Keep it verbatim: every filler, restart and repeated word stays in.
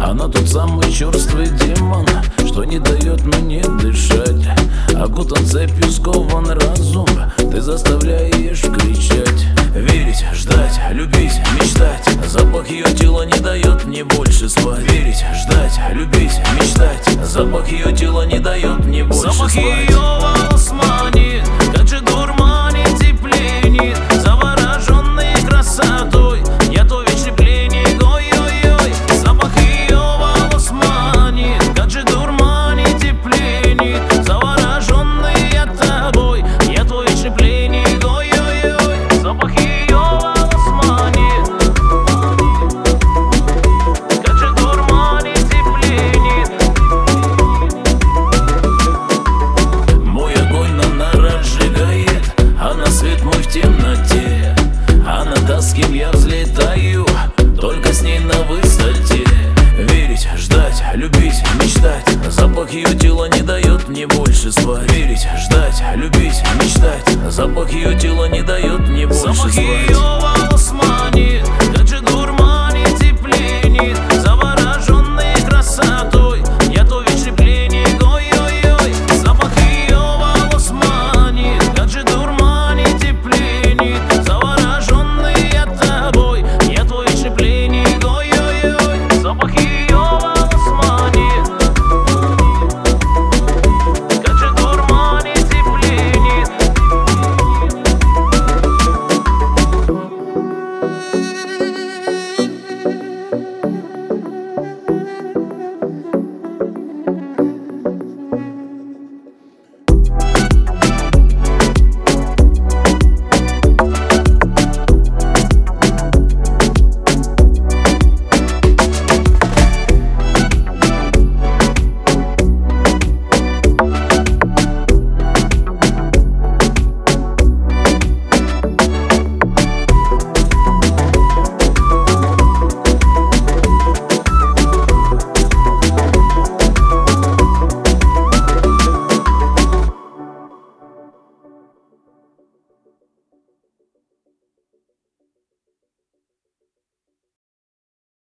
Она тот самый черствый демон, что не дает мне дышать. Окутан цепью, скован разум, ты заставляешь кричать. Верить, ждать, любить, мечтать. Запах ее тела не дает мне больше спать. Верить, ждать, любить, мечтать. Запах ее тела не дает мне больше Запах спать. ее